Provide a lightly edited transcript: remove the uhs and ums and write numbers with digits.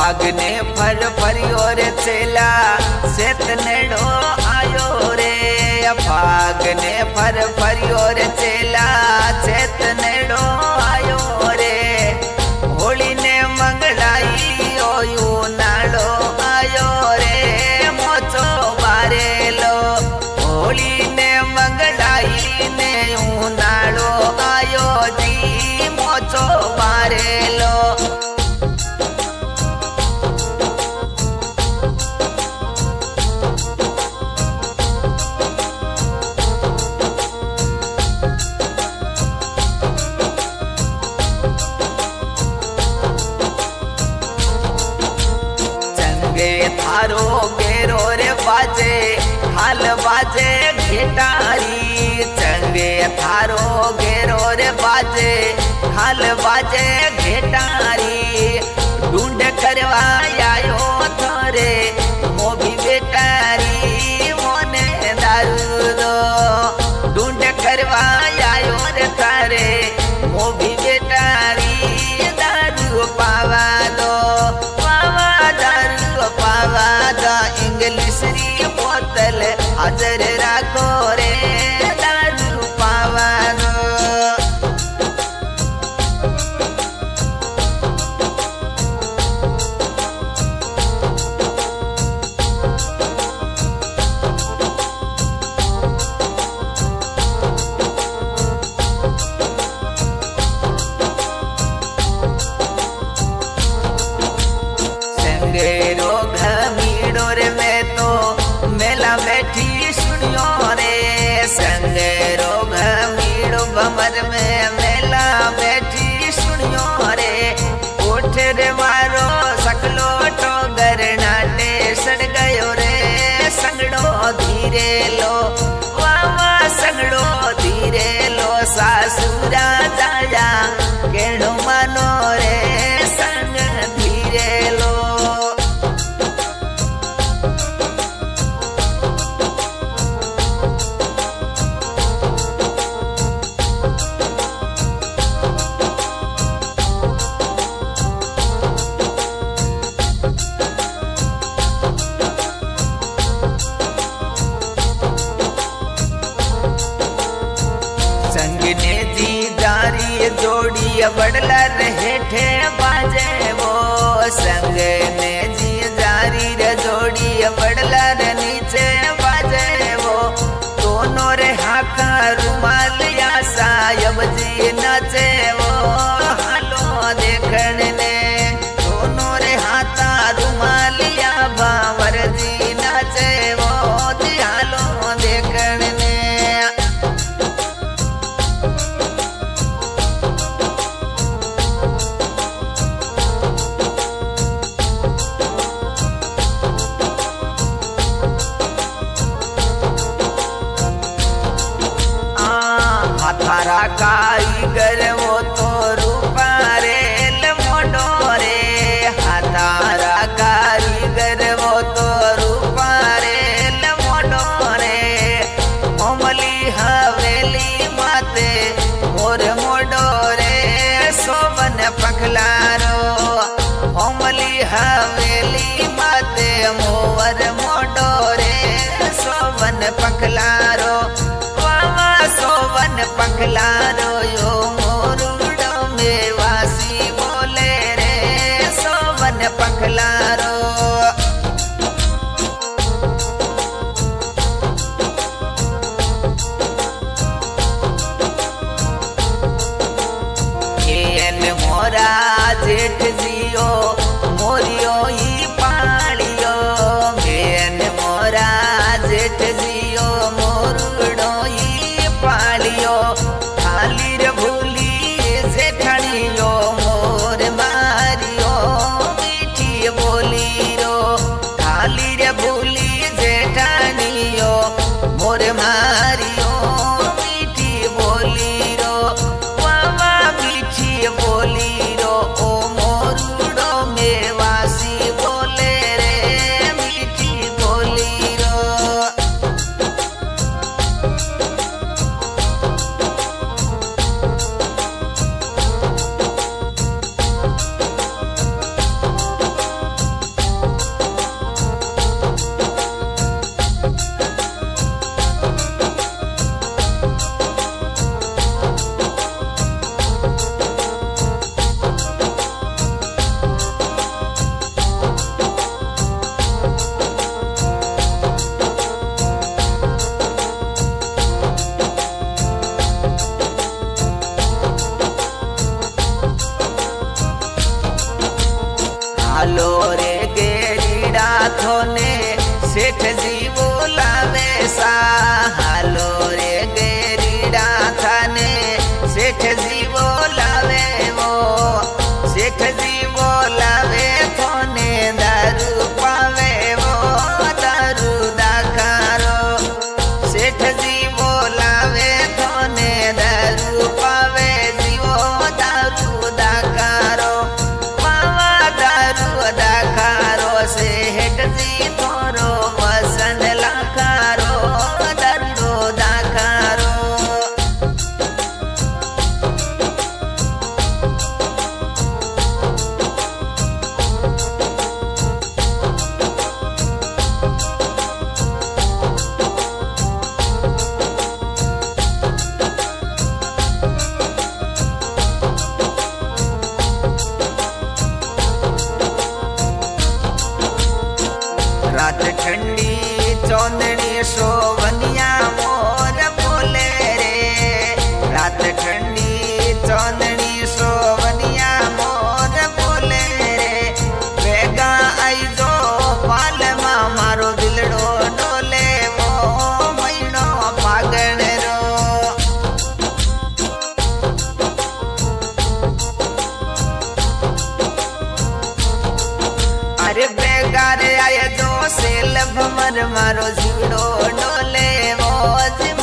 फागने फर फरियो रे चेला सेत नेड़ो आयो रे। फागने फर फरियो रे चेला सेत नेड़ो आयो रे। होली ने मंगलाई ओयू नाड़ो आयो रे मोचो बारेलो। होली ने मंगलाई ने ऊ नाड़ो आयो जी मोचो बारेलो। थारो गेरो रे बाजे हाल बाजे घिटारी। चंगे थारो गेरो रे बाजे हाल बाजे घिटारी। ढूंढ करवा आयो थोरे मोभी बेटारी मोने दारू दो। ढूंढ करवा आयो रे थारे मोभी बेटारी दारू पावा दो। इंग्लिश री बोतल हाजर राखो रे दारू पावानो। संगेरो घमीड़ो रे में तो मेला बैठी सुनियो रे। संगेरो घमीड़ो भमर में मेला बैठी सुनियो रे। उठ रे मारो सकलो टोगर नाटे सड़ गयो रे। संगड़ो धीरे लो वावा संगड़ो धीरे लो। सासुरा जाया केणो मानो रे संग धीरे लो। संगने जी जारी जोड़ी बड़ला रहे थे बाजे वो। संगने जी जारी रे जोड़ी बड़ला रे नीचे बाजे वो। दोनों रे हाथा रुमालिया सायब जी नाचे वो हालो देखने ने। दोनों रे हाथा रुमालिया बावर जी नाचे वो जी हालो देखने ने। थारा कारीगर वो तो रूपा रेल मोडो रे। थारा कारीगर वो तो रूपा रेल मोडो रे। मोमली हवेली माते मोर मोडो रे सोबन पखलारो। मोमली हवेली माते मोवर मोडो रे सोबन पखलारो। सोवन पखलारो यो मोरुडो में वासी बोले रे सोवन पखलारो। एन मोरा जेठ जियो मोरियो ही पालियो। एन मोरा जेठ जियो मोरुडो पालियो। थाली रे भूली जेठनियो मोर मारियो मीठी बोली रो। थाली रे भूली जेठनियो मोर मारियो मीठी बोली रो। वावा मीठी बोली रो ओ मोरुडो में वासी बोले रे मीठी बोली रो। बेगार आए जो सेल भमर मारो झीड़ो डोले वो